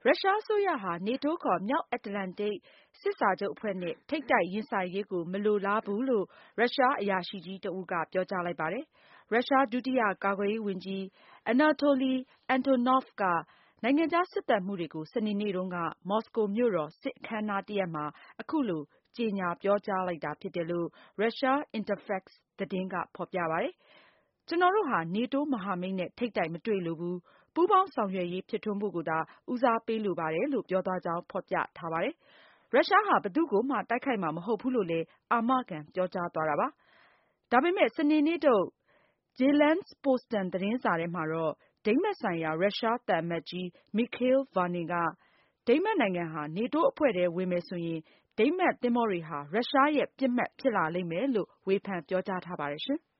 ရုရှားအစိုးရဟာ NATO ခေါ် မြောက်အတ္တလန္တိတ်စစ်စာချုပ်အဖွဲ့နဲ့ ထိပ်တိုက်ရင်ဆိုင်ရေးကို မလိုလားဘူးလို့ ရုရှားအရာရှိကြီးတဦးက ပြောကြားလိုက်ပါတယ်။ ရုရှား ဒုတိယကာကွယ်ရေးဝန်ကြီး Anatoly Antonov က နိုင်ငံခြားစစ်သံမှူးတွေကို စနေနေ့တုန်းက မော်စကိုမြို့တော် စစ်အခမ်းအနားတရပ်မှာ အခုလို ကြေညာပြောကြားလိုက်တာဖြစ်တယ်လို့ ရုရှား Interfax သတင်းက ဖော်ပြပါတယ်။ ကျနော်တို့ဟာ NATO မဟာမိတ်နဲ့ ထိပ်တိုက်မတွေ့လိုဘူး။ ပူးပေါင်းဆောင်ရွက်ရေးဖြစ်ထွန်းဖို့ကိုသာ ဦးစားပေးလိုပါတယ်လို့ ပြောသွားကြောင်း ဖော်ပြထားပါတယ်။ ရုရှားဟာ ဘယ်သူ့ကိုမှ တိုက်ခိုက်မှာမဟုတ်ဘူးလို့လည်း အာမခံပြောကြားသွားတာပါ။ ဒါပေမဲ့ စနေနေ့ထုတ် Jyllands-Posten သတင်းစာထဲမှာတော့ ဒိန်းမတ်ဆိုင်ရာ ရုရှားသံအမတ်ကြီး Michael Varning က ဒိန်းမတ်နိုင်ငံဟာ NATO အဖွဲ့ထဲဝင်မယ်ဆိုရင် ဒိန်းမတ်သင်္ဘောတွေဟာ ရုရှားရဲ့ပစ်မှတ်ဖြစ်လာလိမ့်မယ်လို့ ဝေဖန်ပြောကြားထားပါတယ်ရှင်။